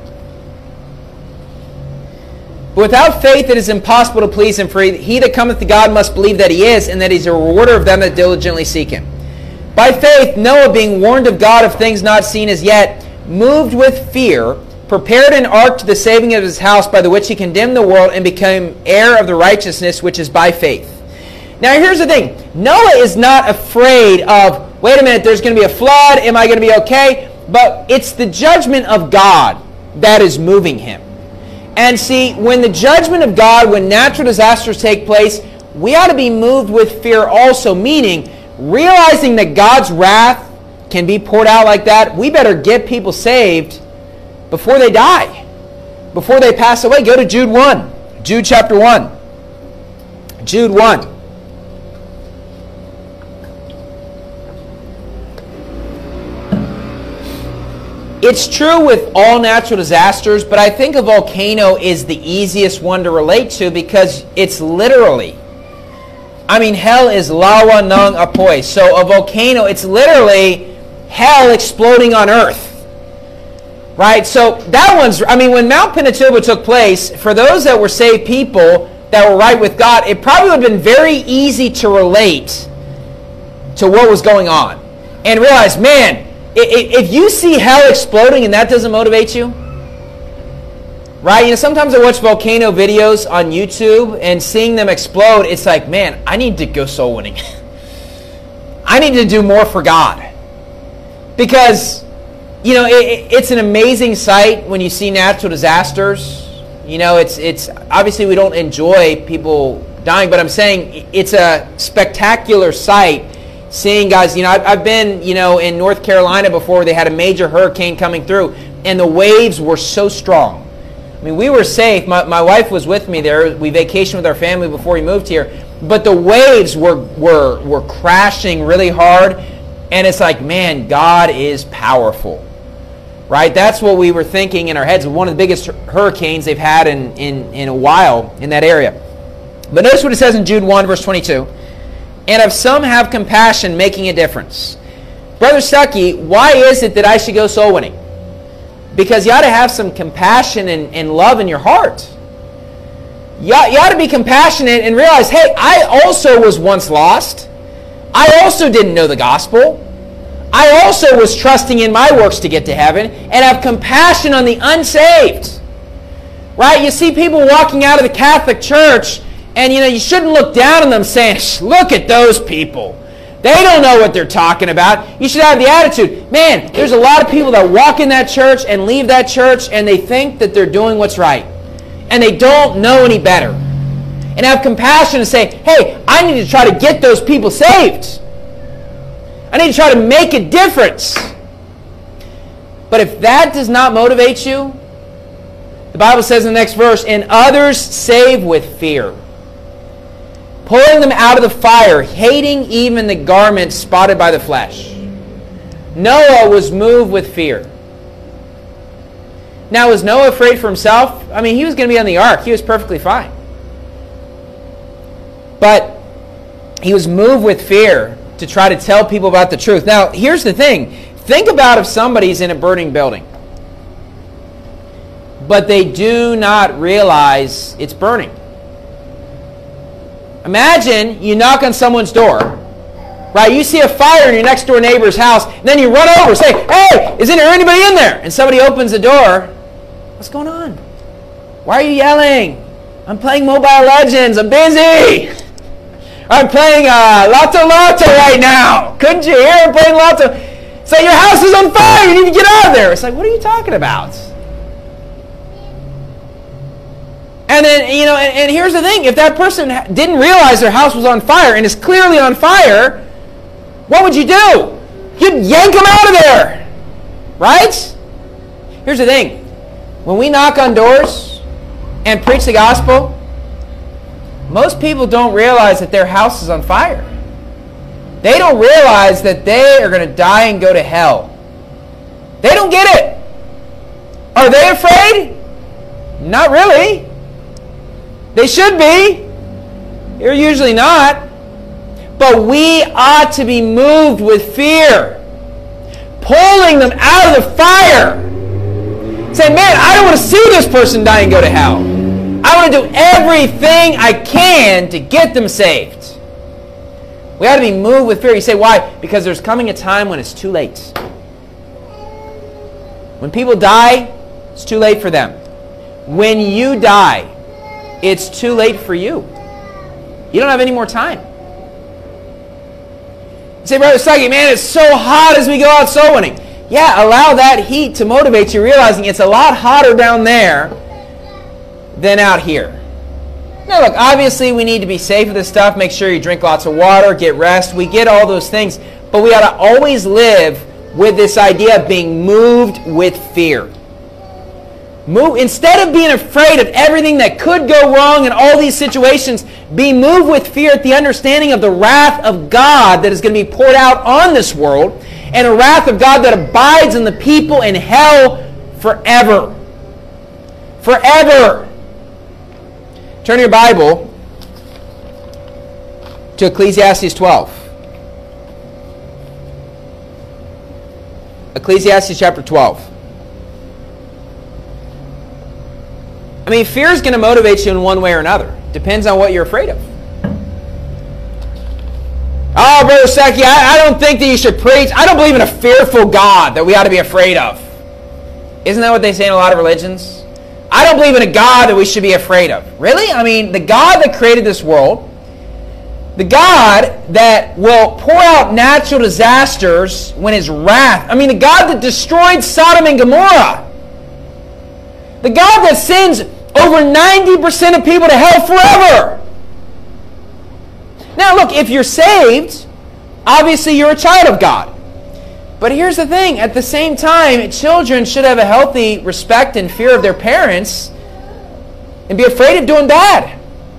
[SPEAKER 1] But without faith it is impossible to please Him, for he that cometh to God must believe that He is, and that He is a rewarder of them that diligently seek Him. By faith Noah, being warned of God of things not seen as yet, moved with fear, prepared an ark to the saving of his house, by the which he condemned the world and became heir of the righteousness which is by faith. Now here's the thing. Noah is not afraid of, wait a minute, there's going to be a flood, am I going to be okay? But it's the judgment of God that is moving him. And see, when the judgment of God, when natural disasters take place, we ought to be moved with fear also, meaning realizing that God's wrath can be poured out like that, we better get people saved before they die, before they pass away. Go to Jude 1. Jude chapter 1. Jude 1. It's true with all natural disasters, but I think a volcano is the easiest one to relate to because it's literally, hell is lava nung apoy. So a volcano, it's literally hell exploding on earth. Right? So that one's, when Mount Pinatubo took place, for those that were saved people that were right with God, it probably would have been very easy to relate to what was going on. And realize, man, if you see hell exploding and that doesn't motivate you, right? Sometimes I watch volcano videos on YouTube and seeing them explode, it's like, man, I need to go soul winning. I need to do more for God. Because, it's an amazing sight when you see natural disasters. It's obviously we don't enjoy people dying, but I'm saying it's a spectacular sight. Seeing guys, I've been, in North Carolina before. They had a major hurricane coming through, and the waves were so strong. We were safe. My wife was with me there. We vacationed with our family before we moved here. But the waves were crashing really hard, and it's like, man, God is powerful, right? That's what we were thinking in our heads. One of the biggest hurricanes they've had in a while in that area. But notice what it says in Jude 1, verse 22. And of some have compassion, making a difference. Brother Stuckey, why is it that I should go soul winning? Because you ought to have some compassion and love in your heart. You ought to be compassionate and realize, hey, I also was once lost. I also didn't know the gospel. I also was trusting in my works to get to heaven, and have compassion on the unsaved. Right? You see people walking out of the Catholic Church, and you shouldn't look down on them saying, look at those people. They don't know what they're talking about. You should have the attitude, man, there's a lot of people that walk in that church and leave that church and they think that they're doing what's right. And they don't know any better. And have compassion and say, hey, I need to try to get those people saved. I need to try to make a difference. But if that does not motivate you, the Bible says in the next verse, and others save with fear, pulling them out of the fire, hating even the garments spotted by the flesh. Noah was moved with fear. Now, was Noah afraid for himself? He was going to be on the ark. He was perfectly fine. But he was moved with fear to try to tell people about the truth. Now, here's the thing. Think about if somebody's in a burning building, but they do not realize it's burning. Imagine you knock on someone's door, right? You see a fire in your next door neighbor's house, and then you run over and say, hey, is there anybody in there? And somebody opens the door. What's going on? Why are you yelling? I'm playing Mobile Legends. I'm busy. I'm playing Lotto right now. Couldn't you hear? I'm playing Lotto. Say, your house is on fire. You need to get out of there. It's like, what are you talking about? And then, and here's the thing. If that person didn't realize their house was on fire and is clearly on fire, what would you do? You'd yank them out of there. Right? Here's the thing. When we knock on doors and preach the gospel, most people don't realize that their house is on fire. They don't realize that they are going to die and go to hell. They don't get it. Are they afraid? Not really. They should be. They're usually not. But we ought to be moved with fear, pulling them out of the fire. Saying, man, I don't want to see this person die and go to hell. I want to do everything I can to get them saved. We ought to be moved with fear. You say, why? Because there's coming a time when it's too late. When people die, It's too late for them. When you die, it's too late for you. You don't have any more time. You say, Brother Stuckey, man, it's so hot as we go out soul winning. Yeah, allow that heat to motivate you, realizing it's a lot hotter down there than out here. Now, look, obviously we need to be safe with this stuff. Make sure you drink lots of water, get rest. We get all those things. But we ought to always live with this idea of being moved with fear. Instead of being afraid of everything that could go wrong in all these situations, be moved with fear at the understanding of the wrath of God that is going to be poured out on this world, and a wrath of God that abides in the people in hell forever. Forever. Turn your Bible to Ecclesiastes 12. Ecclesiastes chapter 12. I mean, fear is going to motivate you in one way or another. Depends on what you're afraid of. Oh, Brother Stuckey, I don't think that you should preach. I don't believe in a fearful God that we ought to be afraid of. Isn't that what they say in a lot of religions? I don't believe in a God that we should be afraid of. Really? I mean, the God that created this world, the God that will pour out natural disasters when His wrath, I mean, the God that destroyed Sodom and Gomorrah, the God that sends over 90% of people to hell forever. Now, look, if you're saved, obviously you're a child of God. But here's the thing. At the same time, children should have a healthy respect and fear of their parents and be afraid of doing bad.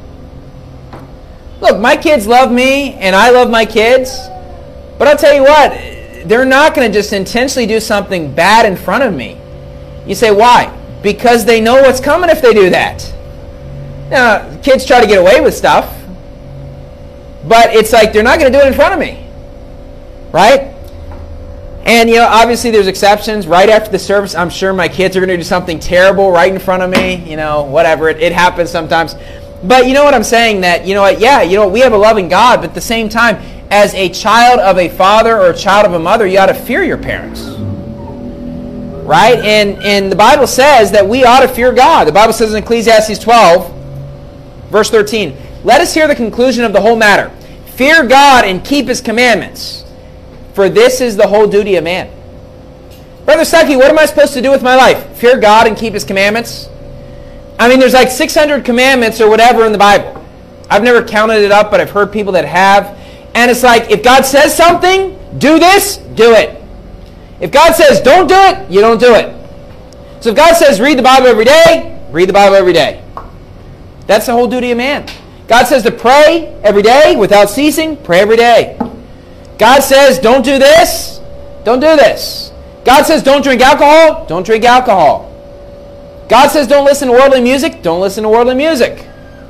[SPEAKER 1] Look, my kids love me and I love my kids. But I'll tell you what, they're not going to just intentionally do something bad in front of me. You say, why? Because they know what's coming if they do that. Now, kids try to get away with stuff. But it's like they're not going to do it in front of me. Right? And, obviously there's exceptions. Right after the service, I'm sure my kids are going to do something terrible right in front of me. Whatever. It happens sometimes. But you know what I'm saying? That, we have a loving God. But at the same time, as a child of a father or a child of a mother, you ought to fear your parents. Right? And the Bible says that we ought to fear God. The Bible says in Ecclesiastes 12, verse 13, let us hear the conclusion of the whole matter. Fear God and keep His commandments, for this is the whole duty of man. Brother Stuckey, what am I supposed to do with my life? Fear God and keep His commandments? I mean, there's like 600 commandments or whatever in the Bible. I've never counted it up, but I've heard people that have. And it's like, if God says something, do this, do it. If God says don't do it, you don't do it. So if God says read the Bible every day, read the Bible every day. That's the whole duty of man. God says to pray every day without ceasing, pray every day. God says don't do this, don't do this. God says don't drink alcohol, don't drink alcohol. God says don't listen to worldly music, don't listen to worldly music.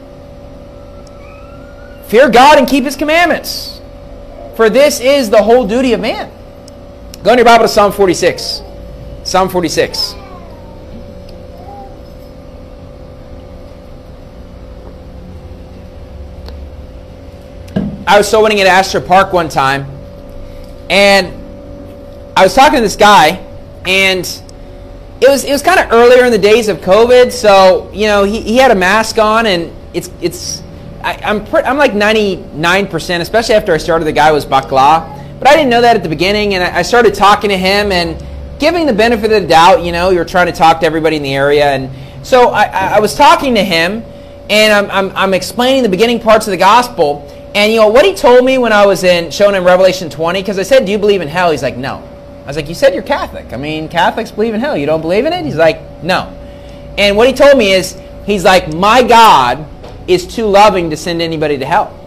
[SPEAKER 1] Fear God and keep His commandments, for this is the whole duty of man. Go in your Bible to Psalm 46. Psalm 46. I was soul winning at Astor Park one time, and I was talking to this guy, and it was kind of earlier in the days of COVID, so he had a mask on, and I'm like 99%, especially after I started. The guy was bakla, but I didn't know that at the beginning, and I started talking to him and giving the benefit of the doubt. You're trying to talk to everybody in the area, and so I was talking to him, and I'm explaining the beginning parts of the gospel. And what he told me when I was showing him Revelation 20, because I said, do you believe in hell? He's like, no. I was like, you said you're Catholic. I mean, Catholics believe in hell. You don't believe in it? He's like, no. And what he told me is, he's like, my God is too loving to send anybody to hell.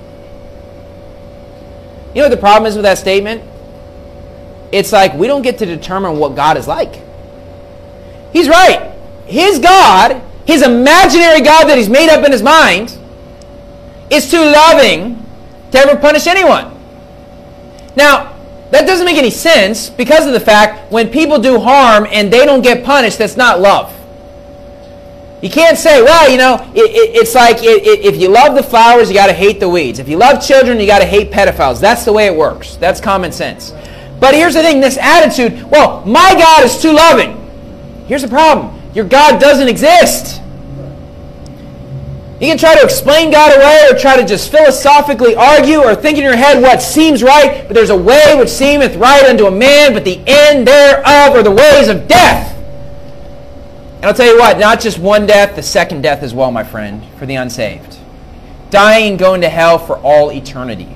[SPEAKER 1] You know what the problem is with that statement? It's like, we don't get to determine what God is like. He's right. His God, his imaginary God that he's made up in his mind, is too loving to ever punish anyone. Now, that doesn't make any sense because of the fact when people do harm and they don't get punished, that's not love. You can't say, well, it's like if you love the flowers, you got to hate the weeds. If you love children, you got to hate pedophiles. That's the way it works. That's common sense. But here's the thing, this attitude, well, my God is too loving. Here's the problem. your God doesn't exist. You can try to explain God away or try to just philosophically argue or think in your head what seems right, but there's a way which seemeth right unto a man, but the end thereof are the ways of death. And I'll tell you what, not just one death, the second death as well, my friend, for the unsaved. Dying and going to hell for all eternity.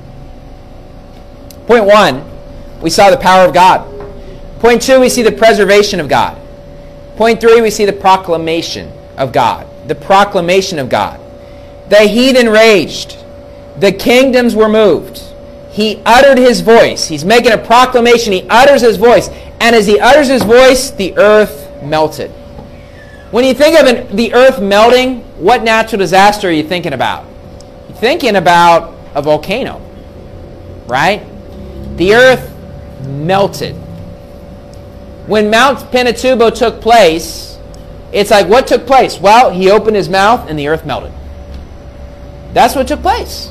[SPEAKER 1] Point 1, we saw the power of God. Point 2, we see the preservation of God. Point 3, we see the proclamation of God. The proclamation of God. The heathen raged. The kingdoms were moved. He uttered his voice. He's making a proclamation. He utters his voice. And as he utters his voice, the earth melted. When you think of the earth melting, what natural disaster are you thinking about? You're thinking about a volcano, right? The earth melted. When Mount Pinatubo took place, it's like, what took place? Well, he opened his mouth and the earth melted. That's what took place.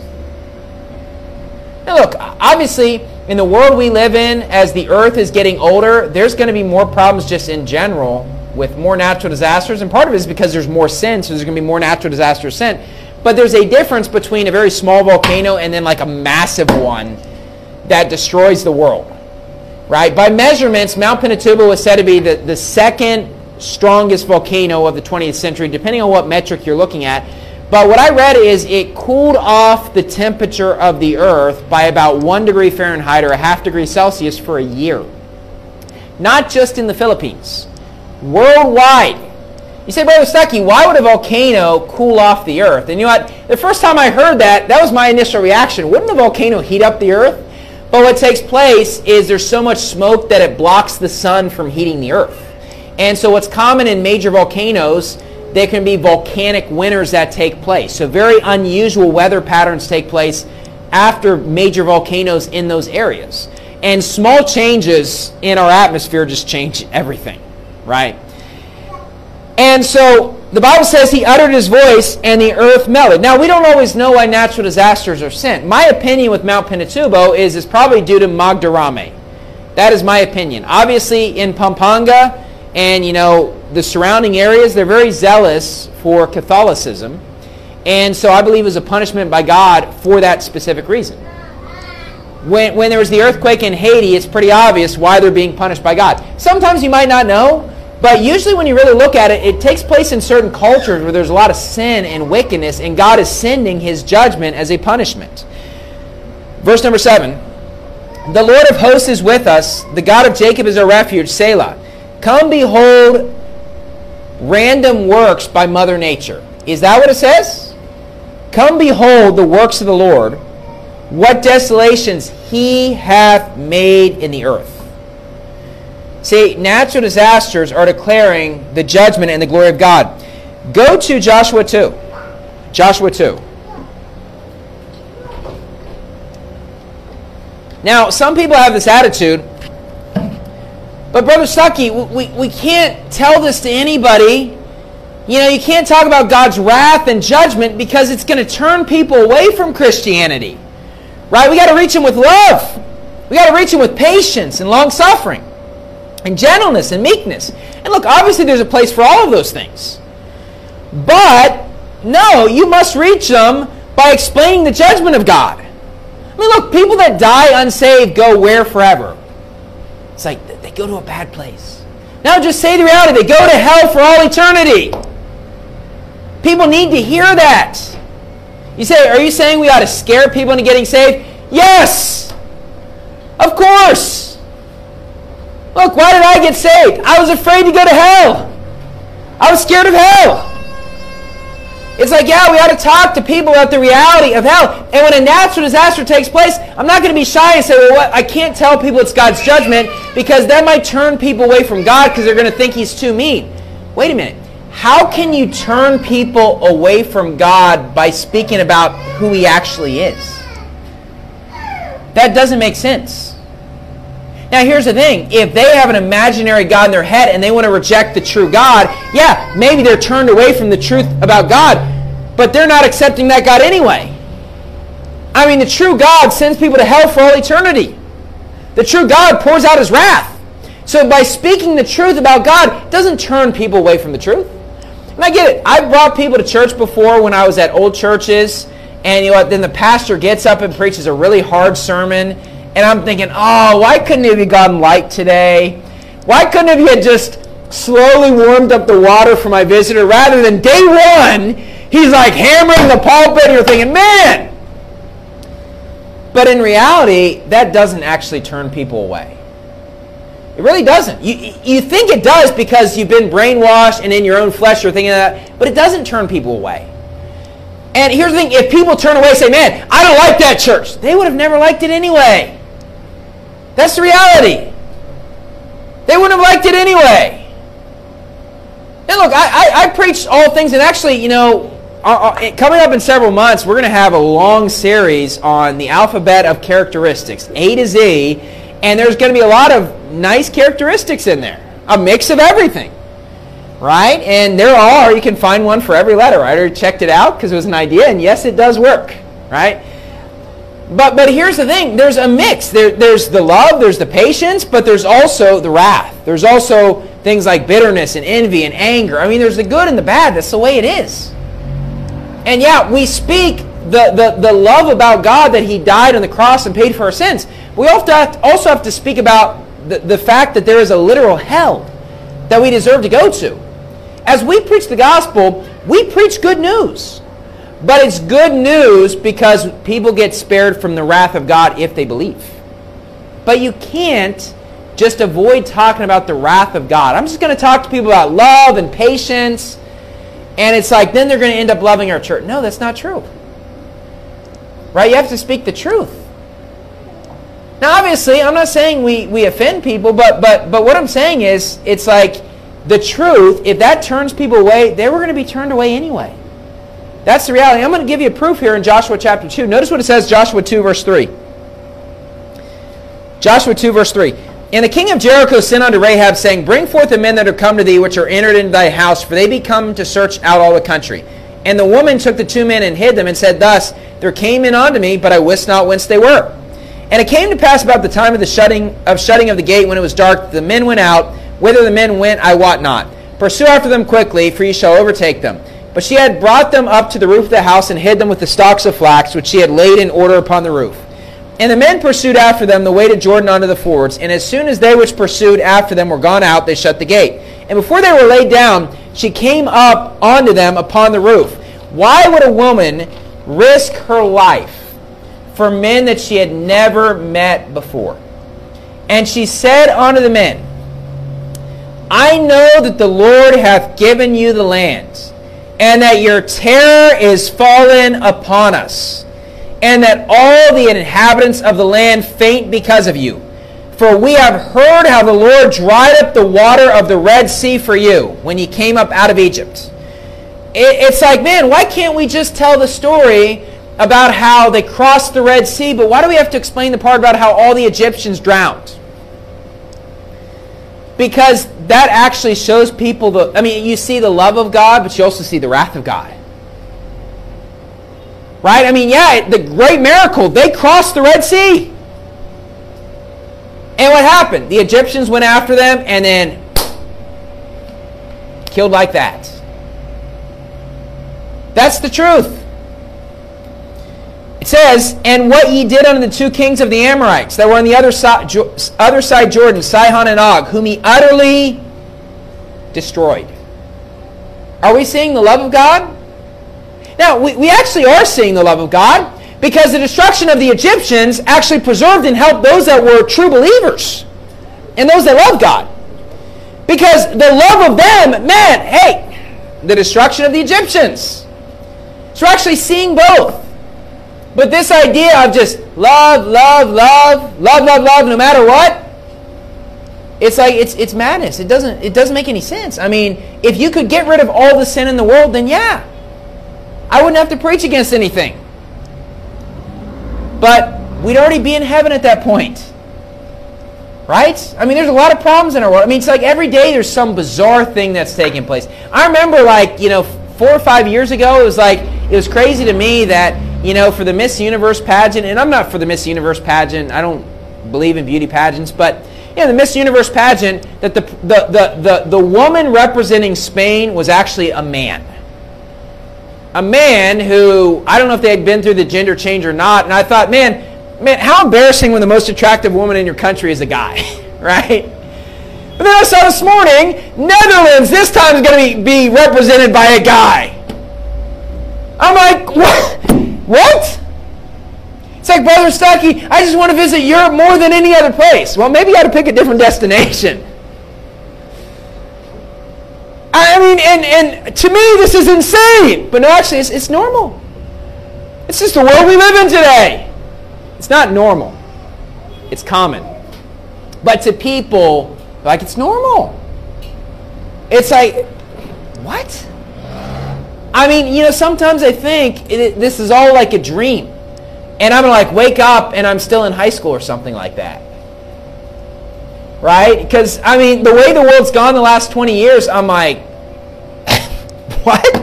[SPEAKER 1] Now look, obviously, in the world we live in, as the earth is getting older, there's going to be more problems just in general with more natural disasters. And part of it is because there's more sin, so there's going to be more natural disasters sent. But there's a difference between a very small volcano and then like a massive one that destroys the world. Right? By measurements, Mount Pinatubo was said to be the second strongest volcano of the 20th century, depending on what metric you're looking at. But what I read is it cooled off the temperature of the earth by about 1 degree Fahrenheit or a ½ degree Celsius for a year. Not just in the Philippines. Worldwide. You say, Brother Stuckey, why would a volcano cool off the earth? And you know what? The first time I heard that, that was my initial reaction. Wouldn't the volcano heat up the earth? But what takes place is there's so much smoke that it blocks the sun from heating the earth. And so what's common in major volcanoes, there can be volcanic winters that take place. So very unusual weather patterns take place after major volcanoes in those areas. And small changes in our atmosphere just change everything, right? And so the Bible says he uttered his voice and the earth melted. Now, we don't always know why natural disasters are sent. My opinion with Mount Pinatubo is it's probably due to Magdarame. That is my opinion. Obviously, in Pampanga and, you know, the surrounding areas, they're very zealous for Catholicism. And so I believe it was a punishment by God for that specific reason. When there was the earthquake in Haiti, it's pretty obvious why they're being punished by God. Sometimes you might not know, but usually when you really look at it, it takes place in certain cultures where there's a lot of sin and wickedness, and God is sending his judgment as a punishment. Verse number 7. The Lord of hosts is with us. The God of Jacob is our refuge. Selah. Come behold random works by Mother Nature. Is that what it says? Come behold the works of the Lord, what desolations he hath made in the earth. See, natural disasters are declaring the judgment and the glory of God. Go to Joshua 2. Joshua 2. Now, some people have this attitude, but Brother Stuckey, we can't tell this to anybody. You know, you can't talk about God's wrath and judgment because it's going to turn people away from Christianity. Right? We got to reach them with love. We got to reach them with patience and long-suffering and gentleness and meekness. And look, obviously there's a place for all of those things. But, no, you must reach them by explaining the judgment of God. I mean, look, people that die unsaved go where forever? It's like they go to a bad place. Now just say the reality. They go to hell for all eternity. People need to hear that. You say, are you saying we ought to scare people into getting saved? Yes! Of course! Look, why did I get saved? I was afraid to go to hell. I was scared of hell. It's like, yeah, we ought to talk to people about the reality of hell. And when a natural disaster takes place, I'm not going to be shy and say, well, what? I can't tell people it's God's judgment because that might turn people away from God because they're going to think he's too mean. Wait a minute. How can you turn people away from God by speaking about who he actually is? That doesn't make sense. Now, here's the thing. If they have an imaginary God in their head and they want to reject the true God, yeah, maybe they're turned away from the truth about God, but they're not accepting that God anyway. I mean, the true God sends people to hell for all eternity. The true God pours out his wrath. So by speaking the truth about God doesn't turn people away from the truth. And I get it. I've brought people to church before when I was at old churches, and then the pastor gets up and preaches a really hard sermon, and I'm thinking, oh, why couldn't he have gotten light today? Why couldn't he have just slowly warmed up the water for my visitor rather than day one, he's like hammering the pulpit, and you're thinking, man. But in reality, that doesn't actually turn people away. It really doesn't. You think it does because you've been brainwashed and in your own flesh you're thinking that, but it doesn't turn people away. And here's the thing, if people turn away and say, man, I don't like that church, they would have never liked it anyway. That's the reality. They wouldn't have liked it anyway. And look, I preach all things, and actually, coming up in several months, we're going to have a long series on the alphabet of characteristics, A to Z, and there's going to be a lot of nice characteristics in there, a mix of everything, right? And you can find one for every letter. I already checked it out because it was an idea, and yes, it does work, right? But here's the thing, there's a mix. There's the love, there's the patience, but there's also the wrath. There's also things like bitterness and envy and anger. I mean, there's the good and the bad. That's the way it is. And yeah, we speak the love about God that He died on the cross and paid for our sins. We also have to speak about the fact that there is a literal hell that we deserve to go to. As we preach the gospel, we preach good news. But it's good news because people get spared from the wrath of God if they believe. But you can't just avoid talking about the wrath of God. I'm just going to talk to people about love and patience, and it's like then they're going to end up loving our church. No, that's not true. Right? You have to speak the truth. Now, obviously, I'm not saying we offend people, but what I'm saying is, it's like the truth, if that turns people away, they were going to be turned away anyway. That's the reality. I'm going to give you a proof here in Joshua chapter 2. Notice what it says, Joshua 2, verse 3. Joshua 2, verse 3. And the king of Jericho sent unto Rahab, saying, Bring forth the men that are come to thee, which are entered into thy house, for they be come to search out all the country. And the woman took the 2 men and hid them, and said thus, There came in unto me, but I wist not whence they were. And it came to pass about the time of the shutting of the gate, when it was dark, the men went out. Whither the men went, I wot not. Pursue after them quickly, for ye shall overtake them. But she had brought them up to the roof of the house, and hid them with the stalks of flax, which she had laid in order upon the roof. And the men pursued after them the way to Jordan unto the fords. And as soon as they which pursued after them were gone out, they shut the gate. And before they were laid down, she came up unto them upon the roof. Why would a woman risk her life for men that she had never met before? And she said unto the men, I know that the Lord hath given you the land, and that your terror is fallen upon us, and that all the inhabitants of the land faint because of you. For we have heard how the Lord dried up the water of the Red Sea for you when ye came up out of Egypt. It's like, man, why can't we just tell the story about how they crossed the Red Sea, but why do we have to explain the part about how all the Egyptians drowned? Because that actually shows people you see the love of God, but you also see the wrath of God. Right? The great miracle, they crossed the Red Sea. And what happened? The Egyptians went after them and then killed like that. That's the truth. It says, and what ye did unto the 2 kings of the Amorites that were on the other side Jordan, Sihon and Og, whom ye utterly destroyed. Are we seeing the love of God? Now, we actually are seeing the love of God, because the destruction of the Egyptians actually preserved and helped those that were true believers and those that love God. Because the love of them meant, hey, the destruction of the Egyptians. So we're actually seeing both. But this idea of just love, no matter what, it's like it's madness. It doesn't make any sense. If you could get rid of all the sin in the world, then yeah, I wouldn't have to preach against anything. But we'd already be in heaven at that point. Right? There's a lot of problems in our world. It's like every day there's some bizarre thing that's taking place. I remember 4 or 5 years ago, it was crazy to me that, for the Miss Universe pageant, and I'm not for the Miss Universe pageant, I don't believe in beauty pageants, but, the Miss Universe pageant, that the woman representing Spain was actually a man. A man who, I don't know if they had been through the gender change or not, and I thought, man, how embarrassing when the most attractive woman in your country is a guy, right? But then I saw this morning, Netherlands this time is going to be represented by a guy. I'm like, what? What? It's like, Brother Stuckey, I just want to visit Europe more than any other place. Well, maybe you ought to pick a different destination. I mean, and to me, this is insane. But no, actually, it's normal. It's just the world we live in today. It's not normal. It's common. But to people, like, it's normal. It's like, what? I mean, sometimes I think this is all like a dream. And I'm going to, wake up and I'm still in high school or something like that. Right? Because, I mean, the way the world's gone the last 20 years, I'm like, what?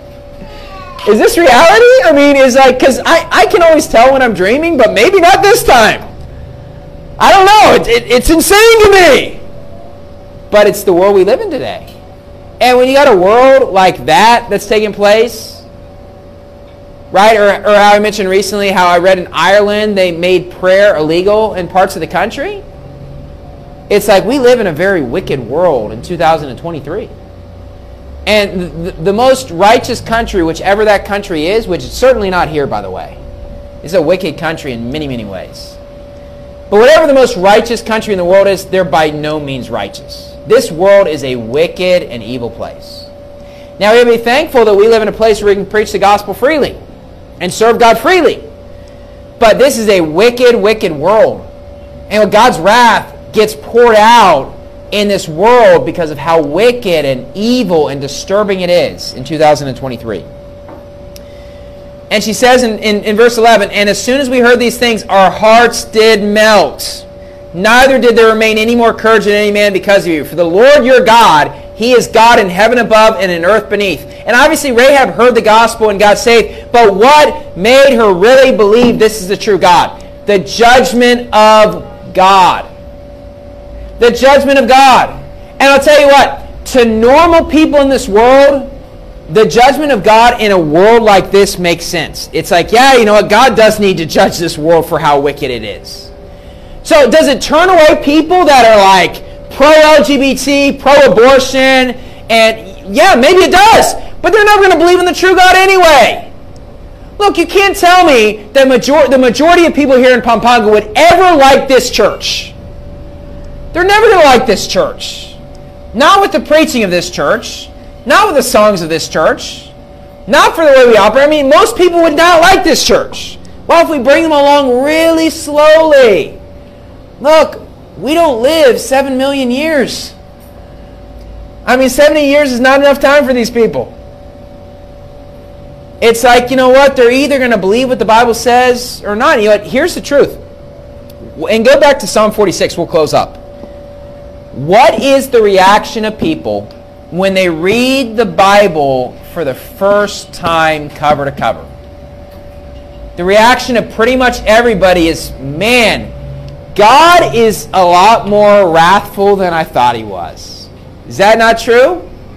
[SPEAKER 1] Is this reality? I mean, because I can always tell when I'm dreaming, but maybe not this time. I don't know. It's insane to me. But it's the world we live in today. And when you got a world like that's taking place, right? Or how I mentioned recently how I read in Ireland they made prayer illegal in parts of the country. It's like we live in a very wicked world in 2023. And the most righteous country, whichever that country is, which is certainly not here, by the way, is a wicked country in many, many ways. But whatever the most righteous country in the world is, they're by no means righteous. This world is a wicked and evil place. Now, we have to be thankful that we live in a place where we can preach the gospel freely and serve God freely. But this is a wicked, wicked world. And God's wrath gets poured out in this world because of how wicked and evil and disturbing it is in 2023. And she says in verse 11, and as soon as we heard these things, our hearts did melt. Neither did there remain any more courage in any man because of you. For the Lord your God, He is God in heaven above and in earth beneath. And obviously Rahab heard the gospel and got saved. But what made her really believe this is the true God? The judgment of God. The judgment of God. And I'll tell you what, to normal people in this world, the judgment of God in a world like this makes sense. It's like, yeah, you know what, God does need to judge this world for how wicked it is. So does it turn away people that are like pro-LGBT, pro-abortion, and yeah, maybe it does, but they're never going to believe in the true God anyway. Look, you can't tell me that the majority of people here in Pampanga would ever like this church. They're never going to like this church. Not with the preaching of this church, not with the songs of this church, not for the way we operate. I mean, most people would not like this church. Well, if we bring them along really slowly. Look, we don't live 7 million years. I mean, 70 years is not enough time for these people. It's like, you know what? They're either going to believe what the Bible says or not. You know what? Here's the truth. And go back to Psalm 46. We'll close up. What is the reaction of people when they read the Bible for the first time cover to cover? The reaction of pretty much everybody is, man, God is a lot more wrathful than I thought He was. Is that not true?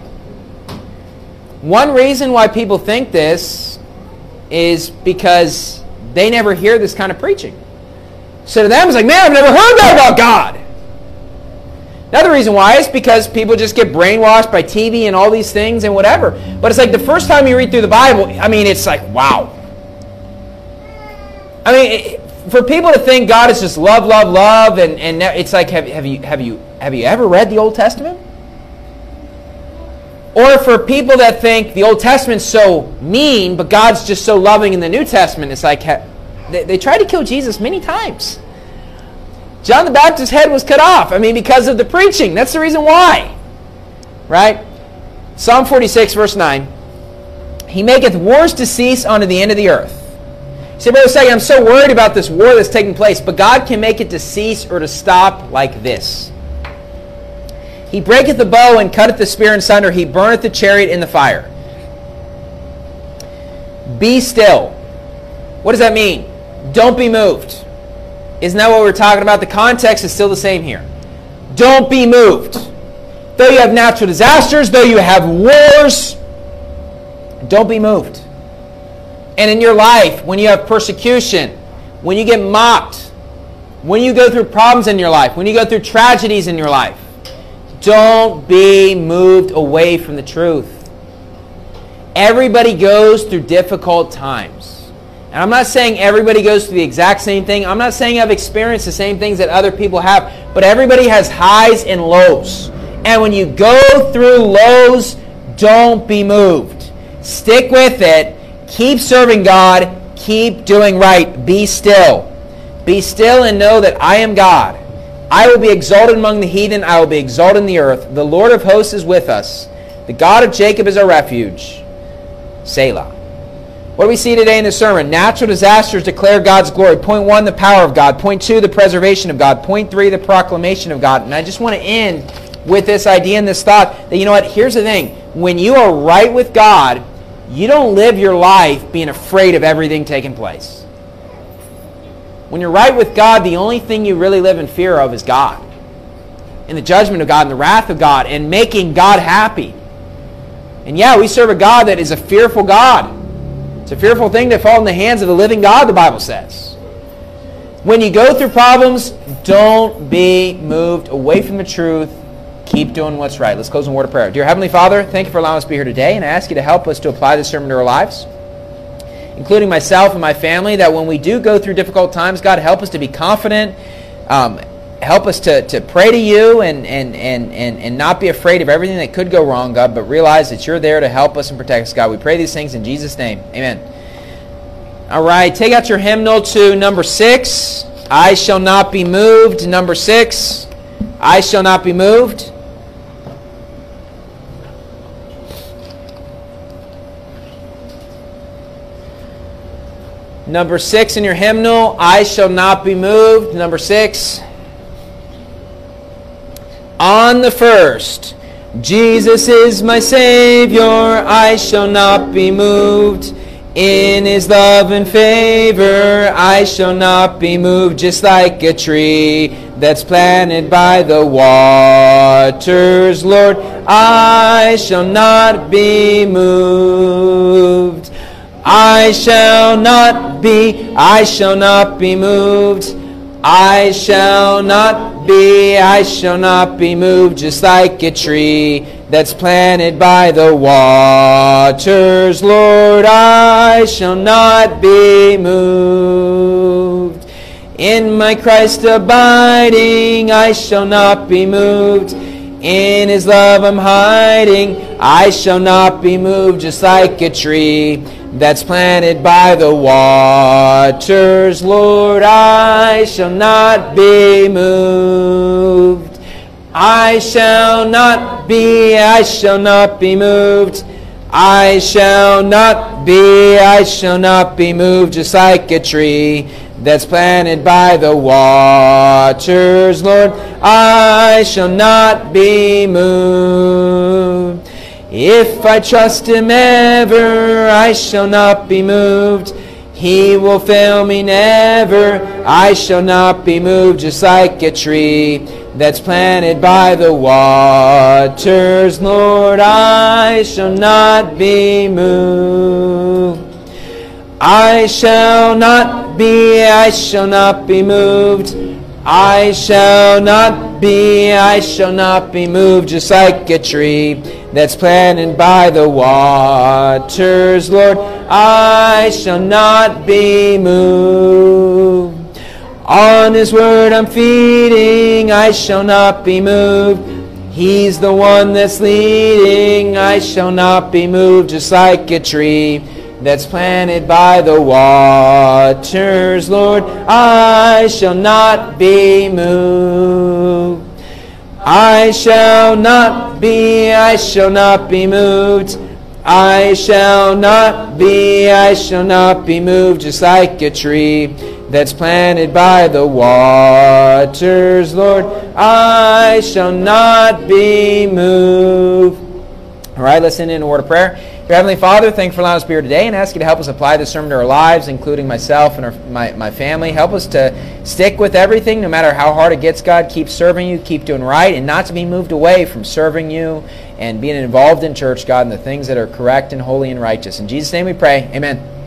[SPEAKER 1] One reason why people think this is because they never hear this kind of preaching. So to them it's like, man, I've never heard that about God. Another reason why is because people just get brainwashed by TV and all these things and whatever. But it's like the first time you read through the Bible, I mean, it's like, wow. I mean, for people to think God is just love, love, love, and it's like, have you ever read the Old Testament? Or for people that think the Old Testament's so mean, but God's just so loving in the New Testament, it's like, they tried to kill Jesus many times. John the Baptist's head was cut off. I mean, because of the preaching. That's the reason why. Right? Psalm 46, verse 9. He maketh wars to cease unto the end of the earth. You say, Brother Stuckey, I'm so worried about this war that's taking place, but God can make it to cease or to stop like this. He breaketh the bow and cutteth the spear in sunder. He burneth the chariot in the fire. Be still. What does that mean? Don't be moved. Isn't that what we're talking about? The context is still the same here. don't be moved. Though you have natural disasters, though you have wars, don't be moved. And in your life, when you have persecution, when you get mocked, when you go through problems in your life, when you go through tragedies in your life, don't be moved away from the truth. Everybody goes through difficult times. And I'm not saying everybody goes through the exact same thing. I'm not saying I've experienced the same things that other people have. But everybody has highs and lows. And when you go through lows, don't be moved. Stick with it. Keep serving God. Keep doing right. Be still. Be still and know that I am God. I will be exalted among the heathen. I will be exalted in the earth. The Lord of hosts is with us. The God of Jacob is our refuge. Selah. What do we see today in the sermon? Natural disasters declare God's glory. Point 1, the power of God. Point 2, the preservation of God. Point 3, the proclamation of God. And I just want to end with this idea and this thought that, you know what, here's the thing. When you are right with God, you don't live your life being afraid of everything taking place. When you're right with God, the only thing you really live in fear of is God. And the judgment of God and the wrath of God and making God happy. And yeah, we serve a God that is a fearful God. It's a fearful thing to fall in the hands of the living God, the Bible says. When you go through problems, don't be moved away from the truth. Keep doing what's right. Let's close in a word of prayer. Dear Heavenly Father, thank you for allowing us to be here today, and I ask you to help us to apply this sermon to our lives, including myself and my family, that when we do go through difficult times, God, help us to be confident. Help us to pray to you and not be afraid of everything that could go wrong, God, but realize that you're there to help us and protect us, God. We pray these things in Jesus' name. Amen. All right, take out your hymnal to number 6. I shall not be moved. Number 6. I shall not be moved. Number 6 in your hymnal, I shall not be moved. Number 6. On the first, Jesus is my Savior, I shall not be moved. In His love and favor, I shall not be moved. Just like a tree that's planted by the waters, Lord, I shall not be moved. I shall not be moved. I shall not be moved, just like a tree that's planted by the waters. Lord, I shall not be moved. In my Christ abiding, I shall not be moved. In His love I'm hiding, I shall not be moved, just like a tree that's planted by the waters. Lord, I shall not be moved. I shall not be moved. I shall not be moved, just like a tree that's planted by the waters. Lord, I shall not be moved. If I trust Him ever, I shall not be moved. He will fail me never. I shall not be moved, just like a tree that's planted by the waters. Lord, I shall not be moved. I shall not be moved. I shall not be moved, just like a tree that's planted by the waters. Lord, I shall not be moved. On His word I'm feeding, I shall not be moved. He's the one that's leading, I shall not be moved, just like a tree that's planted by the waters. Lord, I shall not be moved. I shall not be moved. I shall not be moved, just like a tree that's planted by the waters. Lord, I shall not be moved. All right, let's end in a word of prayer. Dear Heavenly Father, thank you for allowing us to be here today, and ask you to help us apply this sermon to our lives, including myself and my family. Help us to stick with everything, no matter how hard it gets, God. Keep serving you, keep doing right, and not to be moved away from serving you and being involved in church, God, and the things that are correct and holy and righteous. In Jesus' name we pray. Amen.